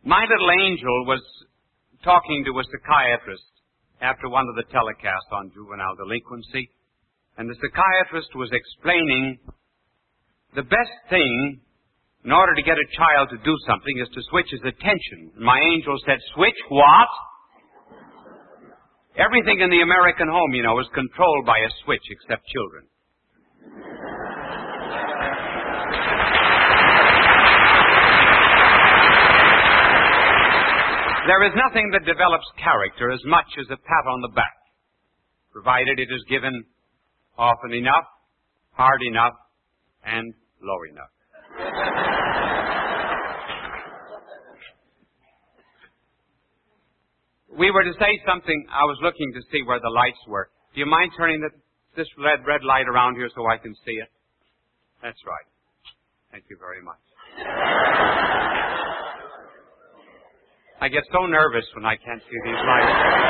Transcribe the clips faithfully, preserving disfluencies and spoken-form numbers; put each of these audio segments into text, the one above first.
My little angel was talking to a psychiatrist after one of the telecasts on juvenile delinquency, and the psychiatrist was explaining the best thing in order to get a child to do something is to switch his attention. My angel said, switch what? Everything in the American home, you know, is controlled by a switch except children. There is nothing that develops character as much as a pat on the back, provided it is given often enough, hard enough, and low enough. We were to say something. I was looking to see where the lights were. Do you mind turning the, this red, red light around here so I can see it? That's right. Thank you very much. I get so nervous when I can't see these lights.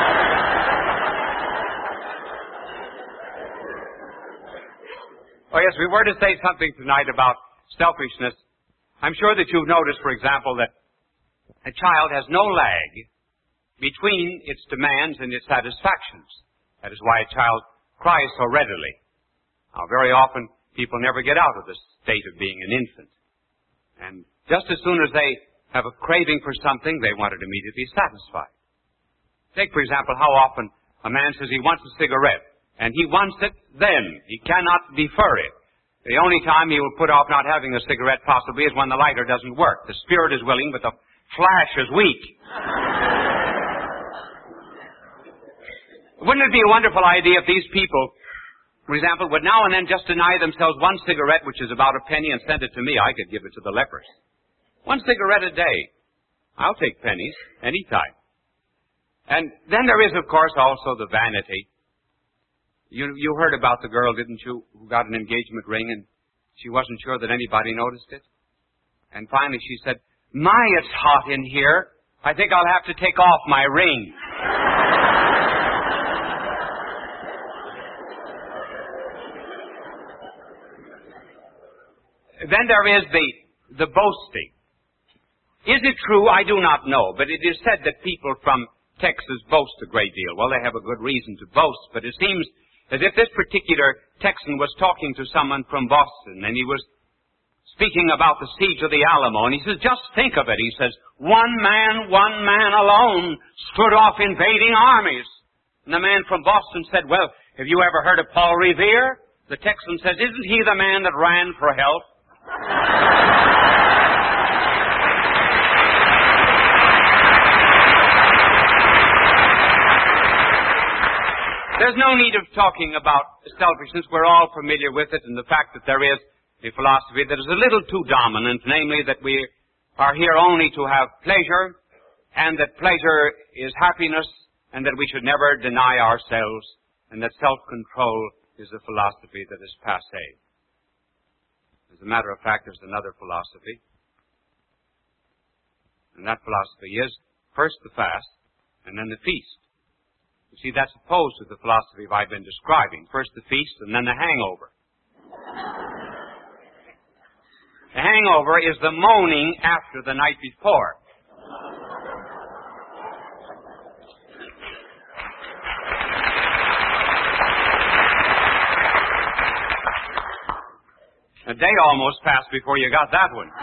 Oh, yes, we were to say something tonight about selfishness. I'm sure that you've noticed, for example, that a child has no lag between its demands and its satisfactions. That is why a child cries so readily. Now, very often, people never get out of the state of being an infant. And just as soon as they have a craving for something, they want it immediately satisfied. Take, for example, how often a man says he wants a cigarette, and he wants it then. He cannot defer it. The only time he will put off not having a cigarette possibly is when the lighter doesn't work. The spirit is willing, but the flash is weak. Wouldn't it be a wonderful idea if these people, for example, would now and then just deny themselves one cigarette, which is about a penny, and send it to me? I could give it to the lepers. One cigarette a day. I'll take pennies anytime. And then there is, of course, also the vanity. You, you heard about the girl, didn't you, who got an engagement ring, and she wasn't sure that anybody noticed it? And finally she said, my, it's hot in here. I think I'll have to take off my ring. Then there is the, the boasting. Is it true? I do not know, but it is said that people from Texas boast a great deal. Well, they have a good reason to boast, but it seems as if this particular Texan was talking to someone from Boston, and he was speaking about the siege of the Alamo, and he says, just think of it. He says, one man, one man alone stood off invading armies. And the man from Boston said, well, have you ever heard of Paul Revere? The Texan says, isn't he the man that ran for help? There's no need of talking about selfishness. We're all familiar with it, and the fact that there is a philosophy that is a little too dominant, namely that we are here only to have pleasure, and that pleasure is happiness, and that we should never deny ourselves, and that self-control is a philosophy that is passé. As a matter of fact, there's another philosophy, and that philosophy is first the fast, and then the feast. You see, that's opposed to the philosophy I've been describing. First the feast, and then the hangover. The hangover is the moaning after the night before. A day almost passed before you got that one.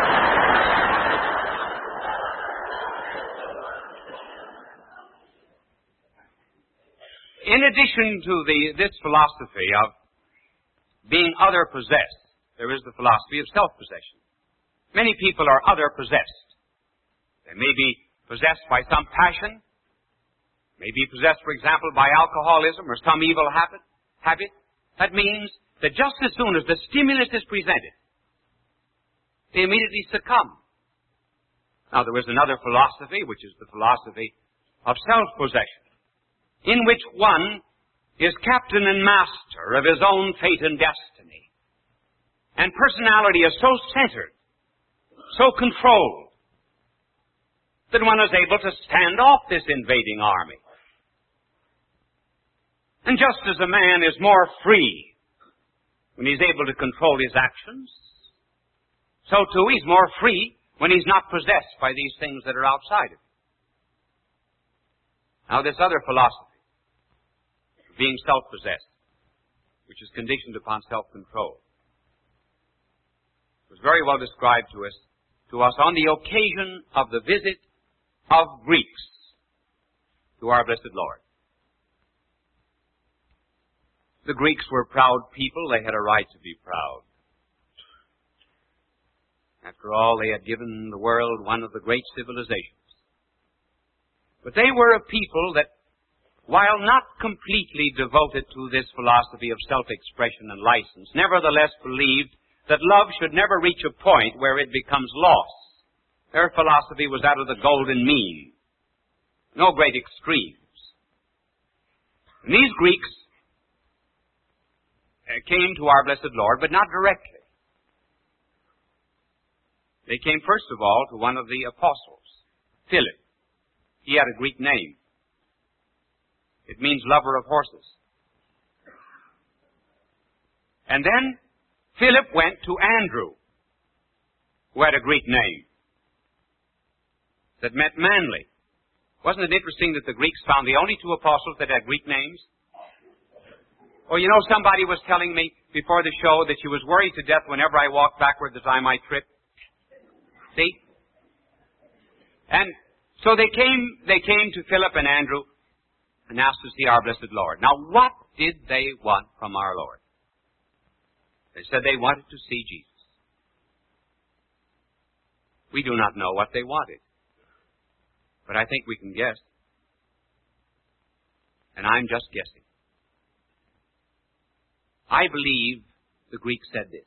In addition to the, this philosophy of being other-possessed, there is the philosophy of self-possession. Many people are other-possessed. They may be possessed by some passion, may be possessed, for example, by alcoholism or some evil habit. habit. That means that just as soon as the stimulus is presented, they immediately succumb. Now, there is another philosophy, which is the philosophy of self-possession, in which one is captain and master of his own fate and destiny. And personality is so centered, so controlled, that one is able to stand off this invading army. And just as a man is more free when he's able to control his actions, so too he's more free when he's not possessed by these things that are outside of him. Now, this other philosophy, being self-possessed, which is conditioned upon self-control, was very well described to us, to us on the occasion of the visit of Greeks to our blessed Lord. The Greeks were proud people. They had a right to be proud. After all, they had given the world one of the great civilizations. But they were a people that, while not completely devoted to this philosophy of self-expression and license, nevertheless believed that love should never reach a point where it becomes lost. Their philosophy was that of the golden mean. No great extremes. And these Greeks came to our blessed Lord, but not directly. They came first of all to one of the apostles, Philip. He had a Greek name. It means lover of horses. And then Philip went to Andrew, who had a Greek name that meant manly. Wasn't it interesting that the Greeks found the only two apostles that had Greek names? Well, you know, somebody was telling me before the show that she was worried to death whenever I walked backward that I might trip. See? And so they came, they came to Philip and Andrew and asked to see our blessed Lord. Now, what did they want from our Lord? They said they wanted to see Jesus. We do not know what they wanted, but I think we can guess. And I'm just guessing. I believe the Greeks said this.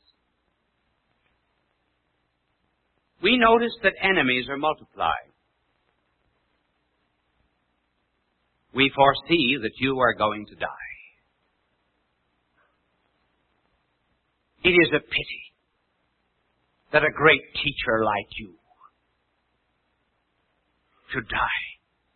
We notice that enemies are multiplied. We foresee that you are going to die. It is a pity that a great teacher like you should die.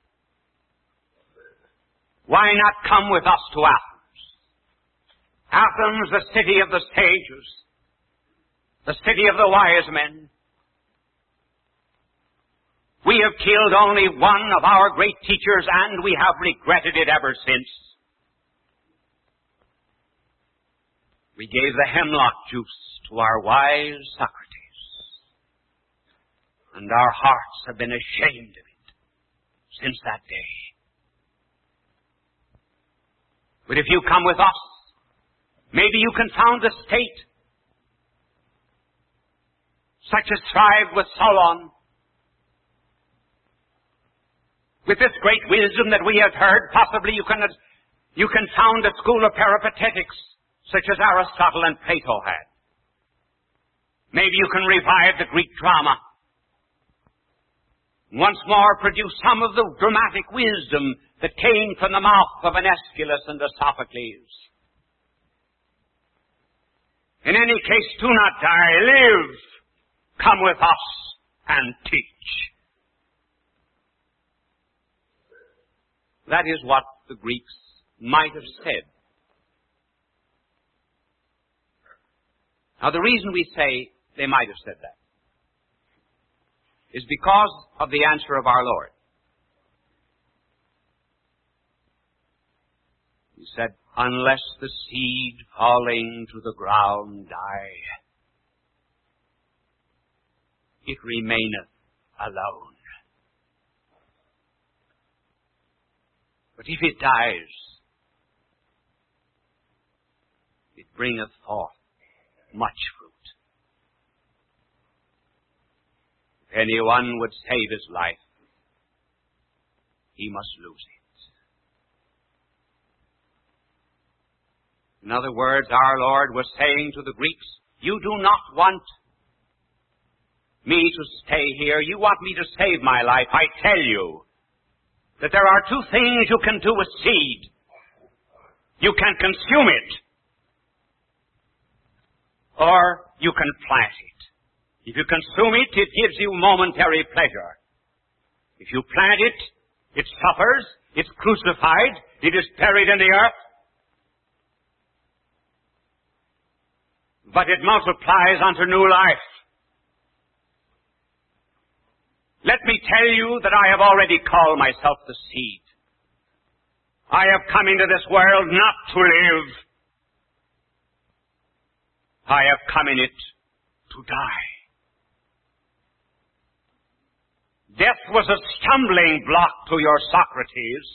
Why not come with us to Athens? Athens, the city of the sages, the city of the wise men. We have killed only one of our great teachers, and we have regretted it ever since. We gave the hemlock juice to our wise Socrates, and our hearts have been ashamed of it since that day. But if you come with us, maybe you can found a state such as thrived with Solon. With this great wisdom that we have heard, possibly you can, you can found a school of peripatetics such as Aristotle and Plato had. Maybe you can revive the Greek drama. Once more produce some of the dramatic wisdom that came from the mouth of an Aeschylus and a Sophocles. In any case, do not die. Live. Come with us and teach. That is what the Greeks might have said. Now, the reason we say they might have said that is because of the answer of our Lord. He said, unless the seed falling to the ground die, it remaineth alone. But if it dies, it bringeth forth much fruit. If anyone would save his life, he must lose it. In other words, our Lord was saying to the Greeks, you do not want me to stay here. You want me to save my life. I tell you that there are two things you can do with seed. You can consume it, or you can plant it. If you consume it, it gives you momentary pleasure. If you plant it, it suffers, it's crucified, it is buried in the earth, but it multiplies unto new life. Let me tell you that I have already called myself the seed. I have come into this world not to live. I have come in it to die. Death was a stumbling block to your Socrates.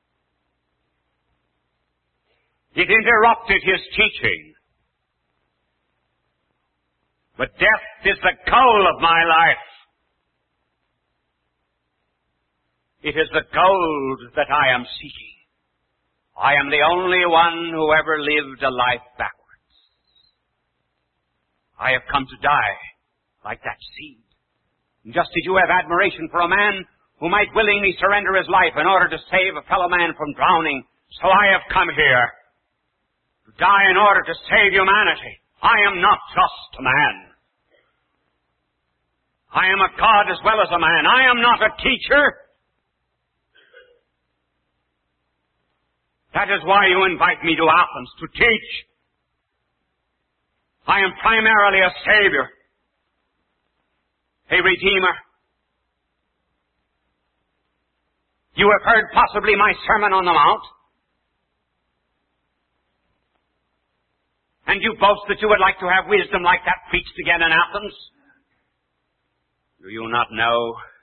It interrupted his teaching. But death is the goal of my life. It is the gold that I am seeking. I am the only one who ever lived a life backwards. I have come to die like that seed. And just as you have admiration for a man who might willingly surrender his life in order to save a fellow man from drowning, so I have come here to die in order to save humanity. I am not just a man. I am a God as well as a man. I am not a teacher. That is why you invite me to Athens, to teach. I am primarily a Savior, a Redeemer. You have heard possibly my Sermon on the Mount, and you boast that you would like to have wisdom like that preached again in Athens. Do you not know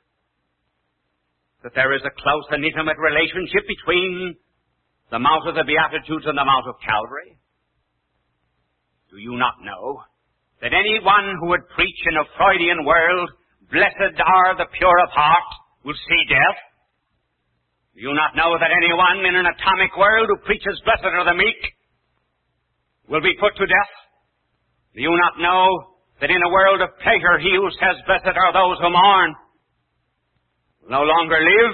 that there is a close and intimate relationship between the Mount of the Beatitudes and the Mount of Calvary? Do you not know that anyone who would preach in a Freudian world, blessed are the pure of heart, will see death? Do you not know that anyone in an atomic world who preaches blessed are the meek will be put to death? Do you not know that in a world of pleasure he who says blessed are those who mourn will no longer live?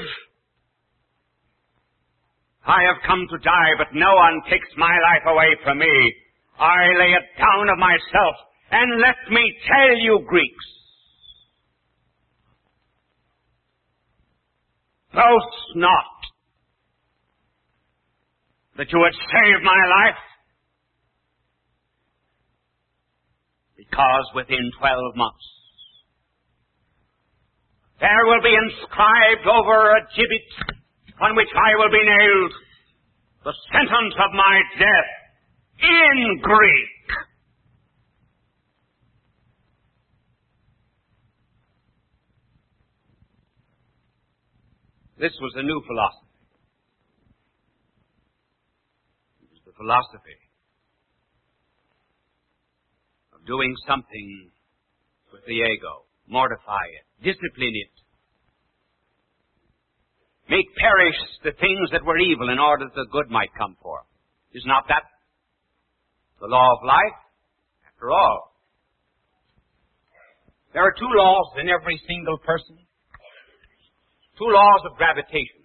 I have come to die, but no one takes my life away from me. I lay it down of myself. And let me tell you, Greeks, boast not that you would save my life, because within twelve months there will be inscribed over a gibbet on which I will be nailed the sentence of my death in Greek. This was a new philosophy. It was the philosophy of doing something with the ego, mortify it, discipline it, make perish the things that were evil in order that the good might come forth. Is not that the law of life? After all, there are two laws in every single person. Two laws of gravitation.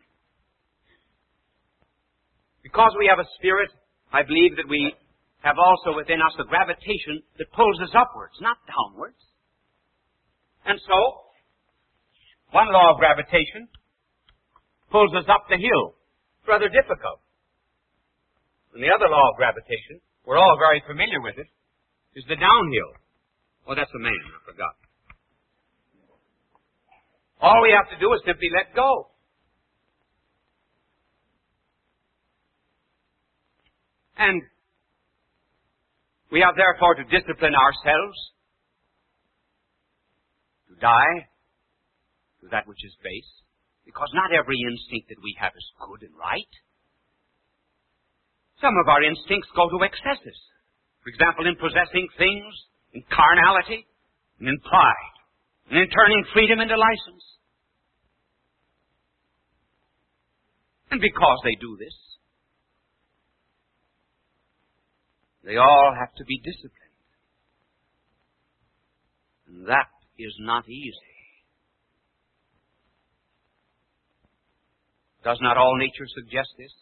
Because we have a spirit, I believe that we have also within us a gravitation that pulls us upwards, not downwards. And so, one law of gravitation pulls us up the hill. It's rather difficult. And the other law of gravitation, we're all very familiar with it, is the downhill. Oh, that's a man, I forgot. All we have to do is simply let go. And we have therefore to discipline ourselves to die to that which is base, because not every instinct that we have is good and right. Some of our instincts go to excesses. For example, in possessing things, in carnality, and in pride, and in turning freedom into license. And because they do this, they all have to be disciplined. And that is not easy. Does not all nature suggest this?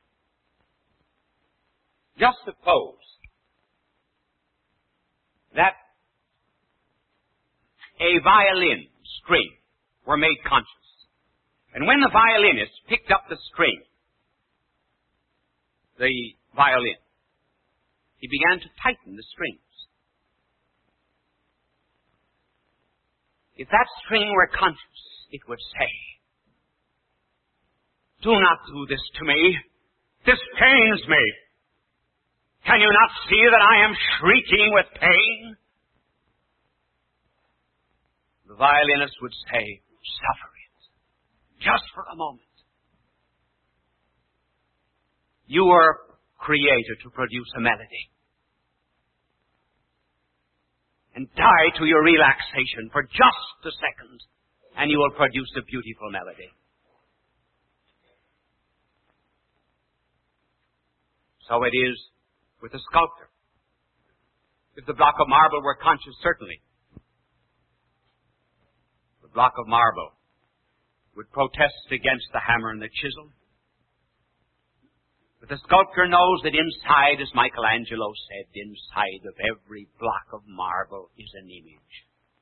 Just suppose that a violin string were made conscious. And when the violinist picked up the string, the violin, he began to tighten the strings. If that string were conscious, it would say, "Do not do this to me. This pains me. Can you not see that I am shrieking with pain?" The violinist would say, "Suffer it, just for a moment. You were created to produce a melody. And die to your relaxation for just a second, and you will produce a beautiful melody." So it is with a sculptor. If the block of marble were conscious, certainly the block of marble would protest against the hammer and the chisel. But the sculptor knows that inside, as Michelangelo said, inside of every block of marble is an image.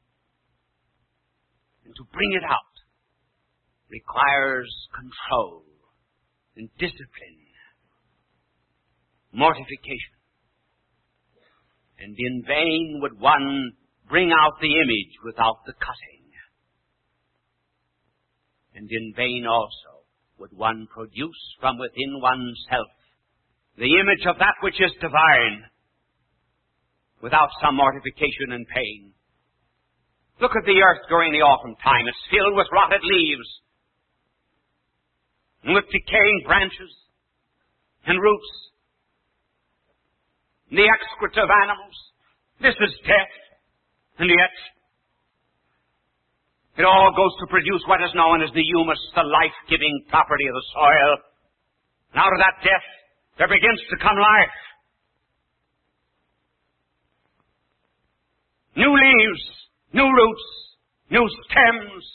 And to bring it out requires control and discipline, mortification. And in vain would one bring out the image without the cutting. And in vain also would one produce from within oneself the image of that which is divine without some mortification and pain. Look at the earth during the autumn time. It's filled with rotted leaves and with decaying branches and roots and the excreta of animals. This is death, and yet it all goes to produce what is known as the humus, the life-giving property of the soil. And out of that death, there begins to come life. New leaves, new roots, new stems,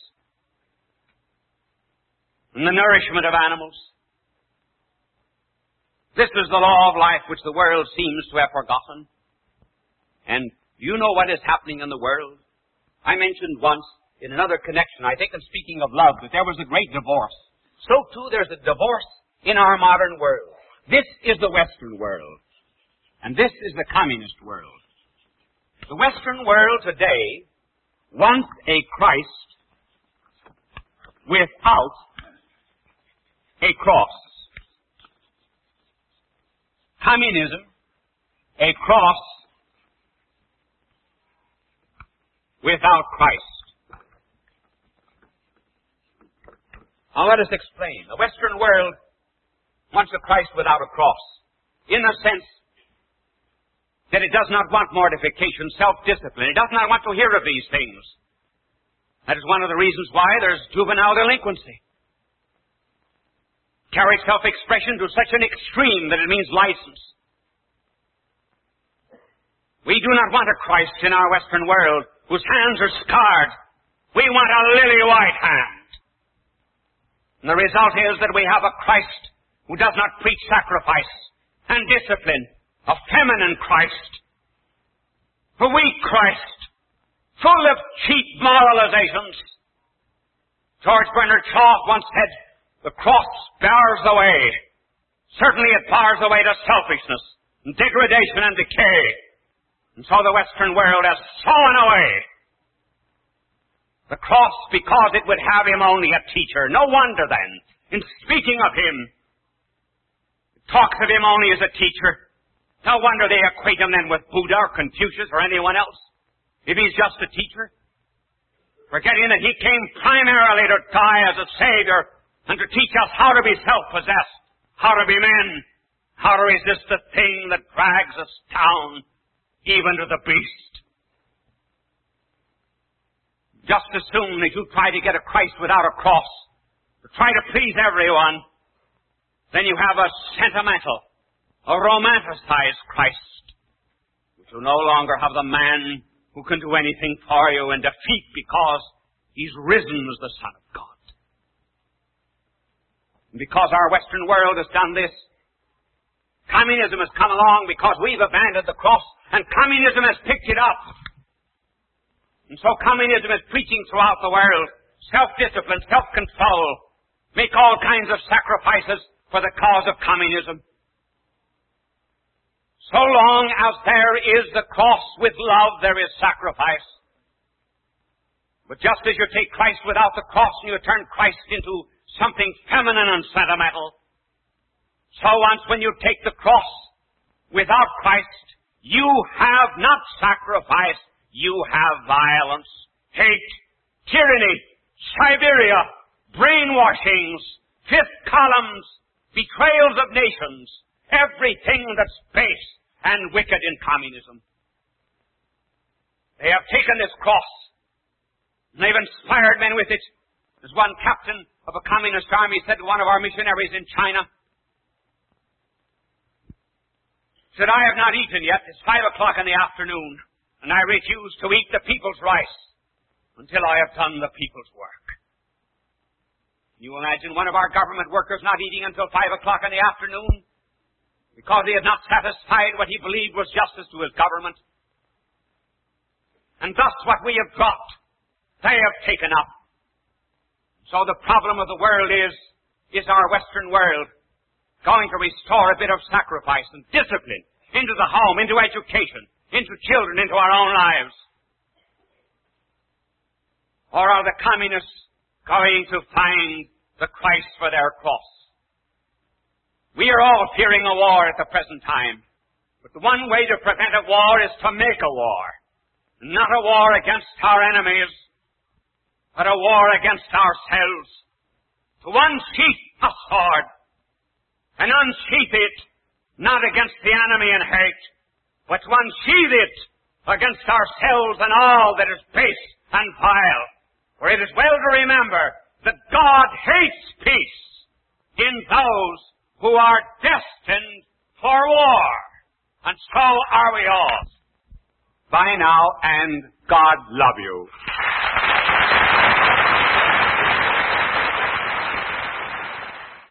and the nourishment of animals. This is the law of life which the world seems to have forgotten. And you know what is happening in the world. I mentioned once, in another connection, I think in speaking of love, that there was a great divorce. So too there's a divorce in our modern world. This is the Western world. And this is the communist world. The Western world today wants a Christ without a cross. Communism, a cross without Christ. Now let us explain. The Western world wants a Christ without a cross, in the sense that it does not want mortification, self-discipline. It does not want to hear of these things. That is one of the reasons why there's juvenile delinquency. Carries self-expression to such an extreme that it means license. We do not want a Christ in our Western world whose hands are scarred. We want a lily-white hand. And the result is that we have a Christ who does not preach sacrifice and discipline, a feminine Christ, a weak Christ, full of cheap moralizations. George Bernard Shaw once said, "The cross bars the way. Certainly it bars the way to selfishness and degradation and decay." And so the Western world has sawn away the cross because it would have him only a teacher. No wonder then, in speaking of him, it talks of him only as a teacher. No wonder they equate him then with Buddha or Confucius or anyone else, if he's just a teacher. Forgetting that he came primarily to die as a savior and to teach us how to be self-possessed, how to be men, how to resist the thing that drags us down, even to the beast. Just as soon as you try to get a Christ without a cross, to try to please everyone, then you have a sentimental, a romanticized Christ, which will no longer have the man who can do anything for you and defeat because he's risen as the Son of God. And because our Western world has done this, communism has come along because we've abandoned the cross, and communism has picked it up. And so communism is preaching throughout the world self-discipline, self-control, make all kinds of sacrifices for the cause of communism. So long as there is the cross with love, there is sacrifice. But just as you take Christ without the cross and you turn Christ into something feminine and sentimental, so once when you take the cross without Christ, you have not sacrifice, you have violence, hate, tyranny, Siberia, brainwashings, fifth columns, betrayals of nations, everything that's base and wicked in communism. They have taken this cross, and they've inspired men with it. As one captain of a communist army said to one of our missionaries in China, said, I have not eaten yet. It's five o'clock in the afternoon, and I refuse to eat the people's rice until I have done the people's work. Can you imagine one of our government workers not eating until five o'clock in the afternoon because he had not satisfied what he believed was justice to his government? And thus what we have got, they have taken up. So the problem of the world is, is our Western world going to restore a bit of sacrifice and discipline into the home, into education, into children, into our own lives? Or are the communists going to find the Christ for their cross? We are all fearing a war at the present time. But the one way to prevent a war is to make a war. Not a war against our enemies, but a war against ourselves. To unsheath a sword and unsheath it not against the enemy in hate, but to unsheath it against ourselves and all that is base and vile. For it is well to remember that God hates peace in those who are destined for war. And so are we all. Bye now, and God love you.